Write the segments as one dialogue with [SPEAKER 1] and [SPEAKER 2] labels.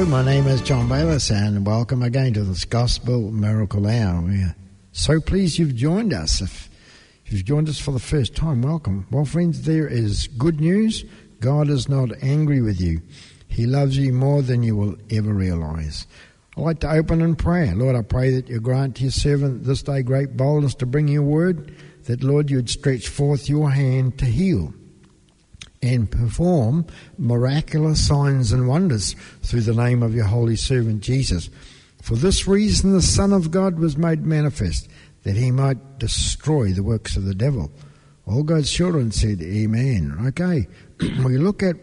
[SPEAKER 1] my name is John Bayliss, and welcome again to this Gospel Miracle Hour. We're so pleased you've joined us. If you've joined us for the first time, welcome. Well, friends, there is good news. God is not angry with you. He loves you more than you will ever realise. I'd like to open in prayer. Lord, I pray that you grant to your servant this day great boldness to bring your word, that, Lord, you'd stretch forth your hand to heal and perform miraculous signs and wonders through the name of your holy servant Jesus. For this reason the Son of God was made manifest, that he might destroy the works of the devil. All God's children said, Amen. Okay, we look at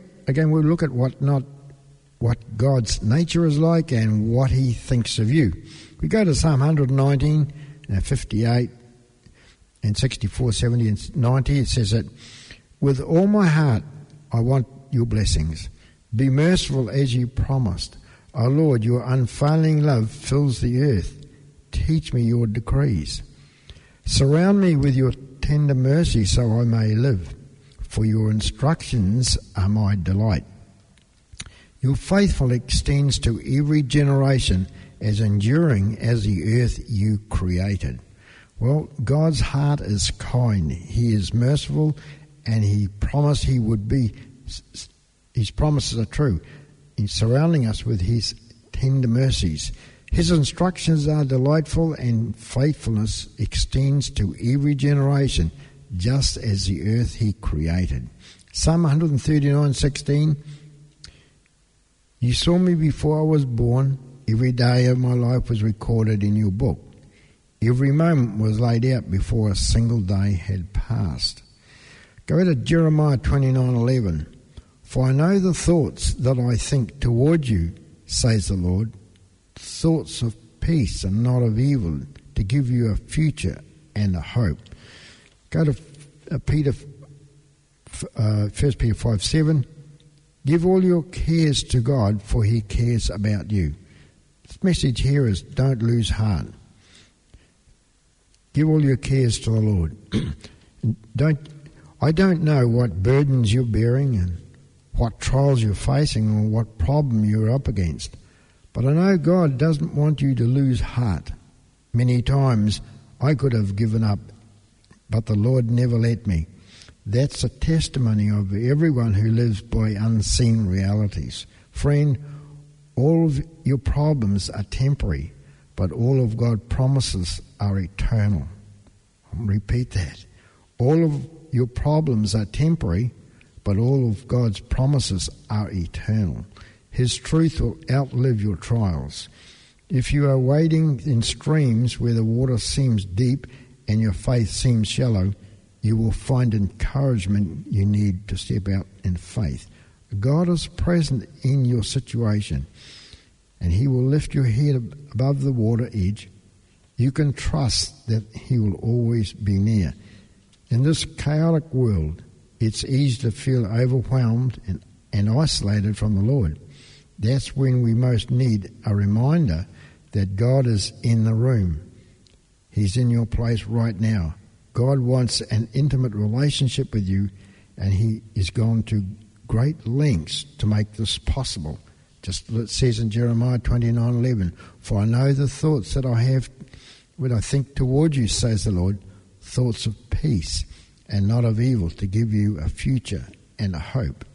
[SPEAKER 1] what God's nature is like and what he thinks of you. We go to Psalm 119, 58 and 64, 70 and 90. It says that, with all my heart I want your blessings. Be merciful as you promised. O Lord, your unfailing love fills the earth. Teach me your decrees. Surround me with your tender mercy so I may live, for your instructions are my delight. Your faithful extends to every generation, as enduring as the earth you created. Well, God's heart is kind. He is merciful, and he promised he would be. His promises are true. He's surrounding us with his tender mercies. His instructions are delightful, and faithfulness extends to every generation, just as the earth he created. Psalm 139:16. You saw me before I was born. Every day of my life was recorded in your book. Every moment was laid out before a single day had passed. Go to Jeremiah 29:11. For I know the thoughts that I think toward you, says the Lord, thoughts of peace and not of evil, to give you a future and a hope. Go to 1 Peter 5:7. Give all your cares to God, for he cares about you. This message here is don't lose heart. Give all your cares to the Lord. I don't know what burdens you're bearing and what trials you're facing or what problem you're up against, but I know God doesn't want you to lose heart. Many times I could have given up, but the Lord never let me. That's a testimony of everyone who lives by unseen realities. Friend, all of your problems are temporary, but all of God's promises are eternal. I'll repeat that. All of your problems are temporary, but all of God's promises are eternal. His truth will outlive your trials. If you are wading in streams where the water seems deep and your faith seems shallow, you will find encouragement you need to step out in faith. God is present in your situation, and he will lift your head above the water edge. You can trust that he will always be near. In this chaotic world, it's easy to feel overwhelmed and isolated from the Lord. That's when we most need a reminder that God is in the room. He's in your place right now. God wants an intimate relationship with you, and he is gone to great lengths to make this possible. Just it says in Jeremiah 29:11, for I know the thoughts that I have when I think toward you, says the Lord, thoughts of peace and not of evil, to give you a future and a hope.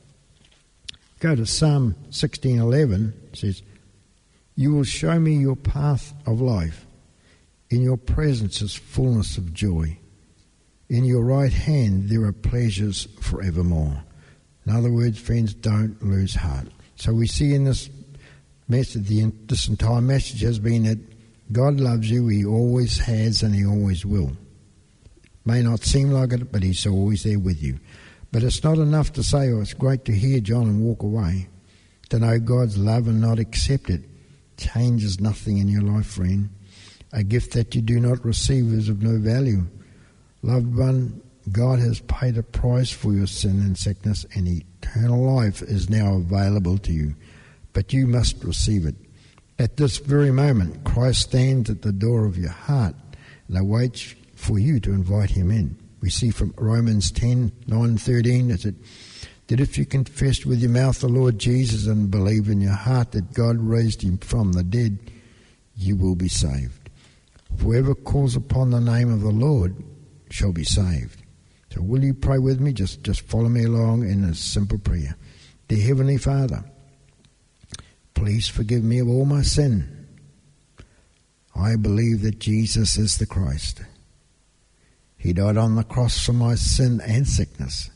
[SPEAKER 1] Go to Psalm 16:11. It says, you will show me your path of life. In your presence is fullness of joy. In your right hand there are pleasures forevermore. In other words, friends, don't lose heart. So we see in this message, this entire message has been that God loves you. He always has and he always will. May not seem like it, but he's always there with you. But it's not enough to say, oh, it's great to hear John and walk away. To know God's love and not accept it changes nothing in your life, friend. A gift that you do not receive is of no value. Loved one, God has paid a price for your sin and sickness, and eternal life is now available to you. But you must receive it. At this very moment, Christ stands at the door of your heart and awaits for you to invite him in. We see from Romans 10:9-13, is that that if you confess with your mouth the Lord Jesus and believe in your heart that God raised him from the dead, you will be saved. Whoever calls upon the name of the Lord shall be saved. So will you pray with me? Just follow me along in a simple prayer. Dear Heavenly Father, please forgive me of all my sin. I believe that Jesus is the Christ. He died on the cross for my sin and sickness.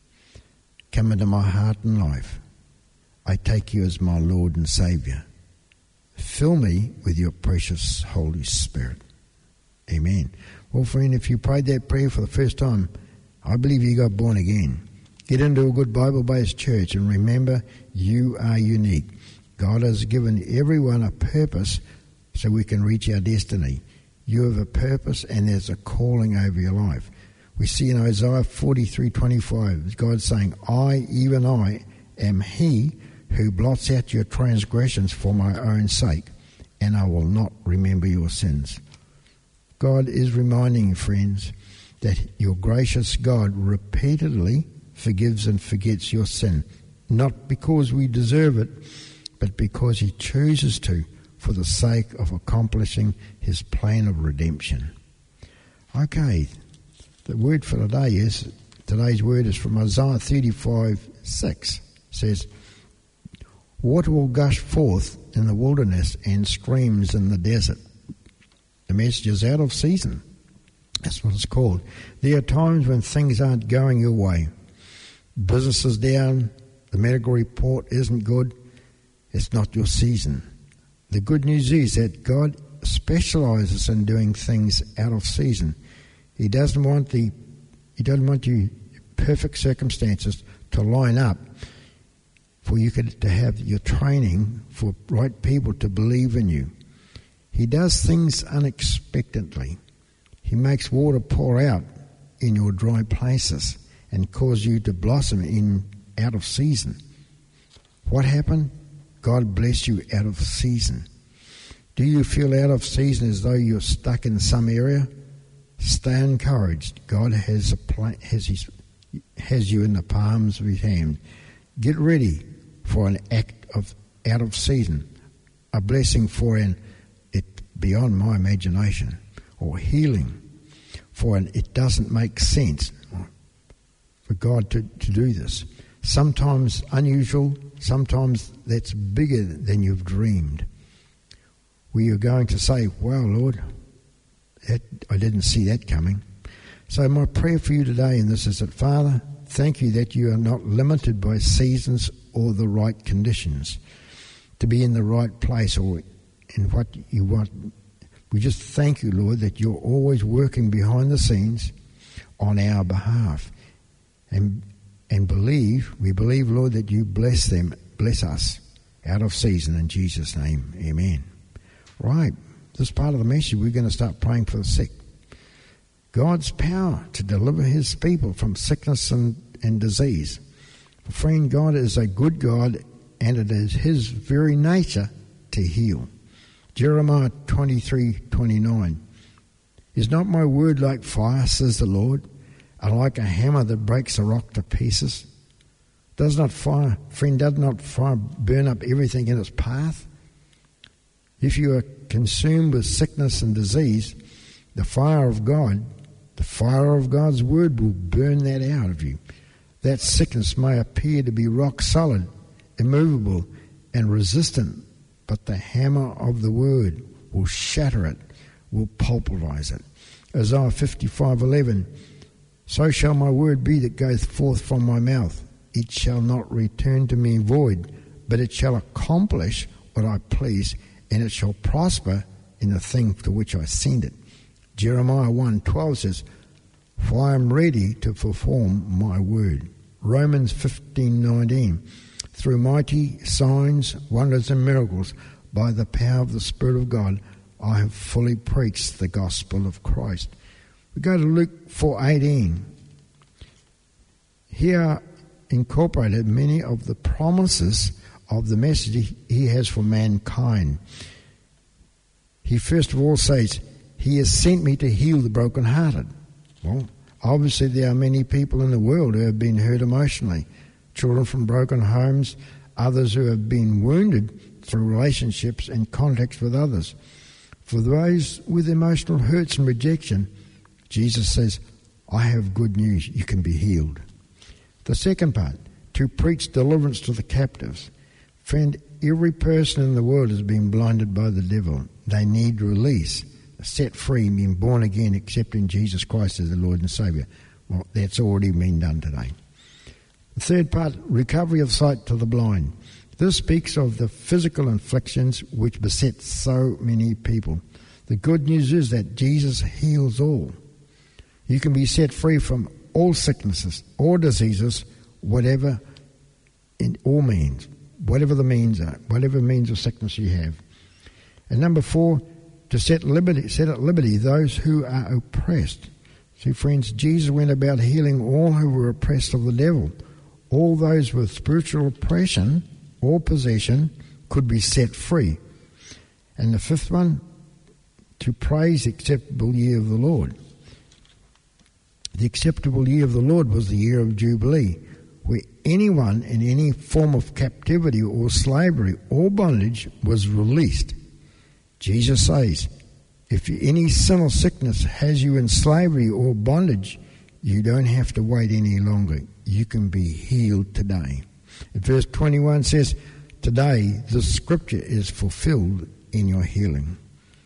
[SPEAKER 1] Come into my heart and life. I take you as my Lord and Saviour. Fill me with your precious Holy Spirit. Amen. Well, friend, if you prayed that prayer for the first time, I believe you got born again. Get into a good Bible-based church and remember, you are unique. God has given everyone a purpose so we can reach our destiny. You have a purpose and there's a calling over your life. We see in Isaiah 43:25, God saying, I, even I, am he who blots out your transgressions for my own sake, and I will not remember your sins. God is reminding you, friends, that your gracious God repeatedly forgives and forgets your sin, not because we deserve it, but because he chooses to, for the sake of accomplishing his plan of redemption. Okay, the word for today's word is from Isaiah 35:6. It says, water will gush forth in the wilderness and streams in the desert. The message is out of season. That's what it's called. There are times when things aren't going your way. Business is down, the medical report isn't good. It's not your season. The good news is that God specializes in doing things out of season. He doesn't want you perfect circumstances to line up for you to have your training for right people to believe in you. He does things unexpectedly. He makes water pour out in your dry places and cause you to blossom out of season. What happened? God bless you out of season. Do you feel out of season as though you're stuck in some area? Stay encouraged. God has you in the palms of his hand. Get ready for an act of out of season, a blessing for it beyond my imagination, or healing for it doesn't make sense for God to do this. Sometimes unusual, sometimes that's bigger than you've dreamed. Where you're going to say, wow, Lord, I didn't see that coming. So my prayer for you today in this is that, Father, thank you that you are not limited by seasons or the right conditions to be in the right place or in what you want. We just thank you, Lord, that you're always working behind the scenes on our behalf. And we believe, Lord, that you bless us out of season in Jesus' name. Amen. Right. This part of the message, we're going to start praying for the sick. God's power to deliver his people from sickness and disease. Friend, God is a good God, and it is his very nature to heal. Jeremiah 23:29. Is not my word like fire, says the Lord, and like a hammer that breaks a rock to pieces? Does not fire burn up everything in its path? If you are consumed with sickness and disease, the fire of God's word will burn that out of you. That sickness may appear to be rock solid, immovable, and resistant, but the hammer of the word will shatter it, will pulverize it. Isaiah 55:11. So shall my word be that goeth forth from my mouth. It shall not return to me void, but it shall accomplish what I please, and it shall prosper in the thing to which I send it. Jeremiah 1:12 says, for I am ready to perform my word. Romans 15:19. Through mighty signs, wonders and miracles, by the power of the Spirit of God, I have fully preached the gospel of Christ. We go to Luke 4:18. Here are incorporated many of the promises of the message he has for mankind. He first of all says, he has sent me to heal the brokenhearted. Well, obviously there are many people in the world who have been hurt emotionally. children from broken homes, others who have been wounded through relationships and contacts with others. For those with emotional hurts and rejection, Jesus says, I have good news, you can be healed. The second part, to preach deliverance to the captives. Friend, every person in the world has been blinded by the devil. They need release, set free, being born again, accepting Jesus Christ as the Lord and Saviour. Well, that's already been done today. The third part, recovery of sight to the blind. This speaks of the physical afflictions which beset so many people. The good news is that Jesus heals all. You can be set free from all sicknesses, all diseases, whatever in all means, whatever the means are, whatever means of sickness you have. And number 4, to set at liberty those who are oppressed. See, friends, Jesus went about healing all who were oppressed of the devil. All those with spiritual oppression or possession could be set free. And the 5th one, to praise the acceptable year of the Lord. The acceptable year of the Lord was the year of Jubilee, where anyone in any form of captivity or slavery or bondage was released. Jesus says, if any sin or sickness has you in slavery or bondage, you don't have to wait any longer. You can be healed today. And verse 21 says, today the scripture is fulfilled in your healing.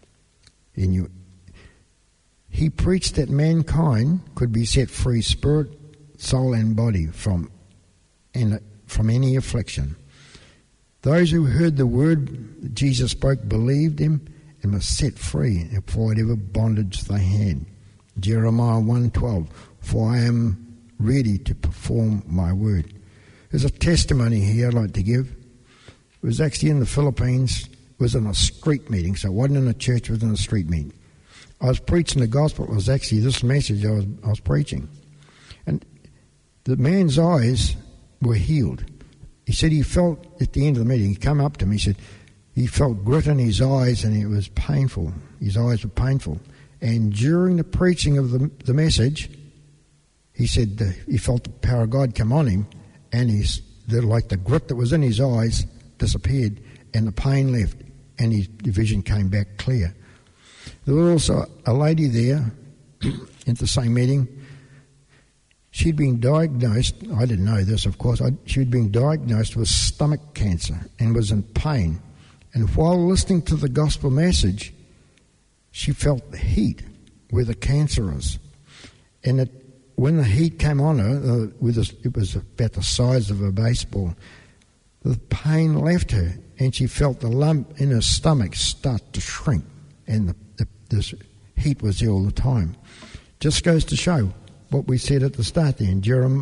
[SPEAKER 1] He preached that mankind could be set free, spirit, soul and body, from any affliction. Those who heard the word that Jesus spoke believed him and were set free for whatever bondage they had. Jeremiah 1:12, for I am ready to perform my word. There's a testimony here I'd like to give. It was actually in the Philippines. It was in a street meeting, so it wasn't in a church, it was in a street meeting. I was preaching the gospel. It was actually this message I was preaching. And the man's eyes were healed. He said he felt at the end of the meeting, he came up to me, he said he felt grit in his eyes and it was painful. His eyes were painful. And during the preaching of the message, he said he felt the power of God come on him, and like the grit that was in his eyes disappeared and the pain left and his vision came back clear. There was also a lady there at the same meeting. She'd been diagnosed, I didn't know this of course, she'd been diagnosed with stomach cancer and was in pain. And while listening to the gospel message, she felt the heat where the cancer is. And when the heat came on her, it was about the size of a baseball, the pain left her and she felt the lump in her stomach start to shrink, and this heat was there all the time. Just goes to show what we said at the start there in Jeremiah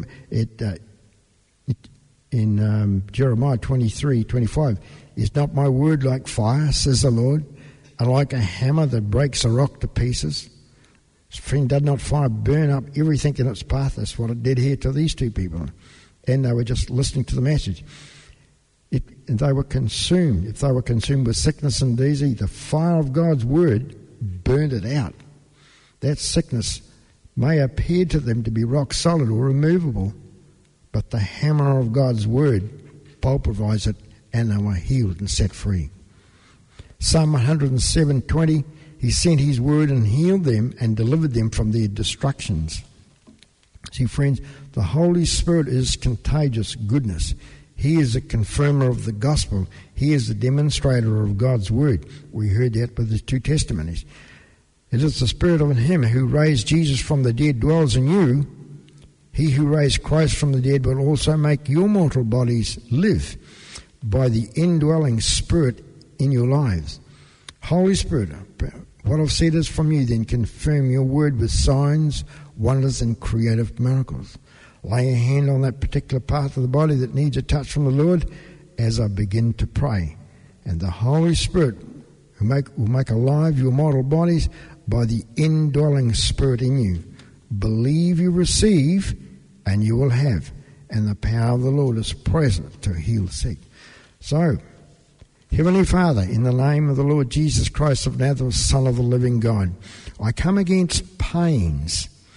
[SPEAKER 1] 23:25. Is not my word like fire, says the Lord, and like a hammer that breaks a rock to pieces? Friend, did not fire burn up everything in its path? That's what it did here to these two people. And they were just listening to the message. And they were consumed. If they were consumed with sickness and disease, the fire of God's word burned it out. That sickness may appear to them to be rock solid or immovable, but the hammer of God's word pulverized it, and they were healed and set free. Psalm 107:20, he sent his word and healed them and delivered them from their destructions. See, friends, the Holy Spirit is contagious goodness. He is a confirmer of the gospel. He is the demonstrator of God's word. We heard that with the two testimonies. It is the Spirit of him who raised Jesus from the dead dwells in you. He who raised Christ from the dead will also make your mortal bodies live by the indwelling Spirit in your lives. Holy Spirit, what I've said is from you, then confirm your word with signs, wonders and creative miracles. Lay a hand on that particular part of the body that needs a touch from the Lord as I begin to pray. And the Holy Spirit will make alive your mortal bodies by the indwelling Spirit in you. Believe you receive and you will have. And the power of the Lord is present to heal the sick. So, Heavenly Father, in the name of the Lord Jesus Christ of Nazareth, Son of the living God, I come against pains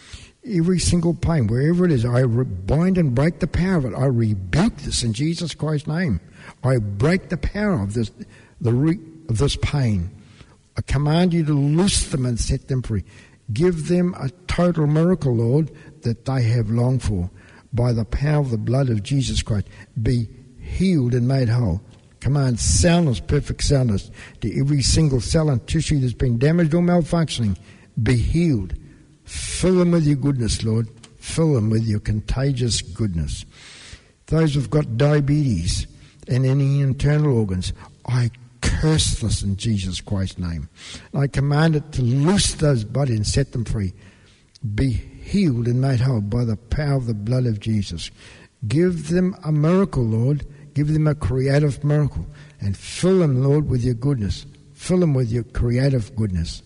[SPEAKER 1] every single pain, wherever it is, I bind and break the power of it. I rebuke this in Jesus Christ's name. I break the power of this, of this pain. I command you to loose them and set them free. Give them a total miracle, Lord, that they have longed for. By the power of the blood of Jesus Christ, be healed and made whole. Command soundness, perfect soundness, to every single cell and tissue that's been damaged or malfunctioning. Be healed. Fill them with your goodness, Lord. Fill them with your contagious goodness. Those who've got diabetes and any internal organs, I curse this in Jesus Christ's name. I command it to loose those bodies and set them free. Be healed and made whole by the power of the blood of Jesus. Give them a miracle, Lord. Give them a creative miracle. And fill them, Lord, with your goodness. Fill them with your creative goodness.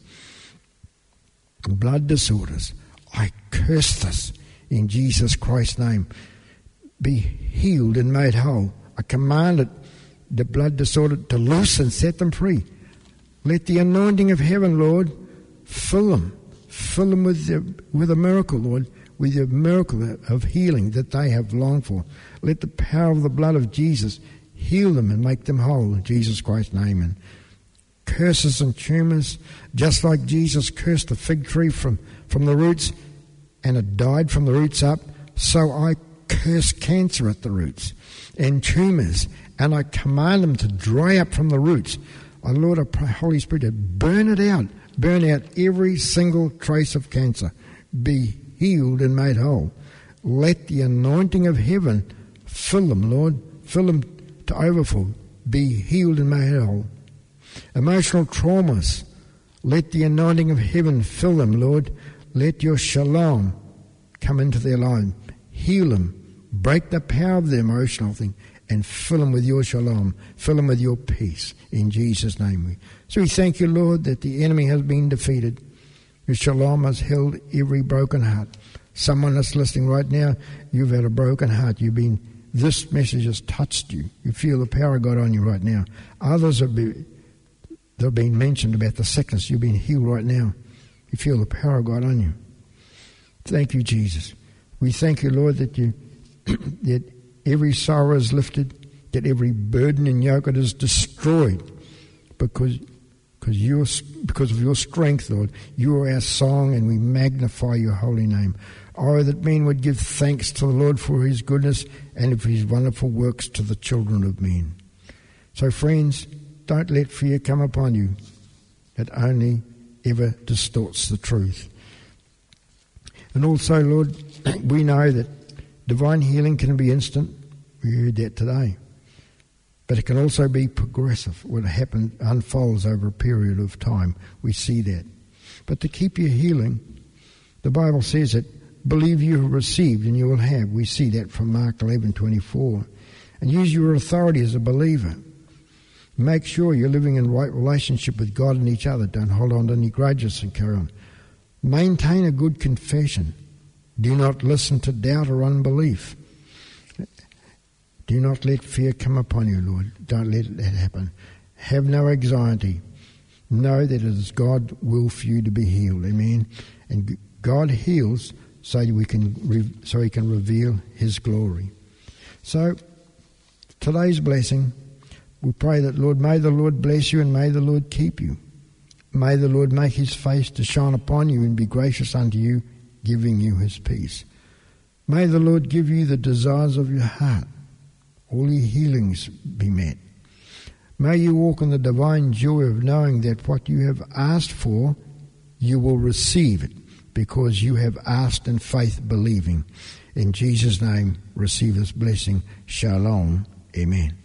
[SPEAKER 1] Blood disorders, I curse this in Jesus Christ's name. Be healed and made whole. I command it, the blood disorder, to loose and set them free. Let the anointing of heaven, Lord, fill them. Fill them with a miracle, Lord, with your miracle of healing that they have longed for. Let the power of the blood of Jesus heal them and make them whole in Jesus Christ's name. And curses and tumours, just like Jesus cursed the fig tree from the roots and it died from the roots up, so I curse cancer at the roots and tumours, and I command them to dry up from the roots. Oh Lord, I pray, Holy Spirit, to burn it out. Burn out every single trace of cancer. Be healed and made whole. Let the anointing of heaven fill them, Lord. Fill them to overflow. Be healed and made whole. Emotional traumas, let the anointing of heaven fill them, Lord. Let your shalom come into their life. Heal them. Break the power of the emotional thing and fill them with your shalom. Fill them with your peace in Jesus' name. So we thank you, Lord, that the enemy has been defeated. Your shalom has held every broken heart. Someone that's listening right now, you've had a broken heart. This message has touched you. You feel the power of God on you right now. Others they've been mentioned about the sickness. You've been healed right now. You feel the power of God on you. Thank you, Jesus. We thank you, Lord, that that every sorrow is lifted, that every burden and yoke is destroyed because of your strength, Lord. You are our song, and we magnify your holy name. Oh, that men would give thanks to the Lord for his goodness and for his wonderful works to the children of men. So, friends, don't let fear come upon you. It only ever distorts the truth. And also, Lord, we know that divine healing can be instant. We heard that today. But it can also be progressive. What unfolds over a period of time. We see that. But to keep your healing, the Bible says that believe you have received and you will have. We see that from Mark 11:24. And use your authority as a believer. Make sure you're living in right relationship with God and each other. Don't hold on to any grudges and carry on. Maintain a good confession. Do not listen to doubt or unbelief. Do not let fear come upon you, Lord. Don't let that happen. Have no anxiety. Know that it is God's will for you to be healed. Amen. And God heals so He can reveal His glory. So today's blessing, we pray that, Lord, may the Lord bless you and may the Lord keep you. May the Lord make His face to shine upon you and be gracious unto you, giving you His peace. May the Lord give you the desires of your heart. All your healings be met. May you walk in the divine joy of knowing that what you have asked for, you will receive it, because you have asked in faith, believing. In Jesus' name, receive this blessing. Shalom. Amen.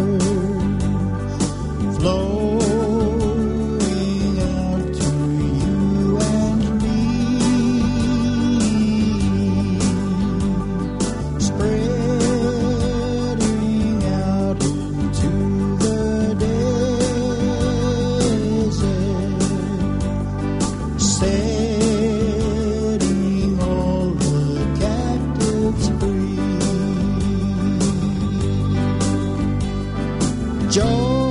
[SPEAKER 2] Flowing out to you.
[SPEAKER 1] joy.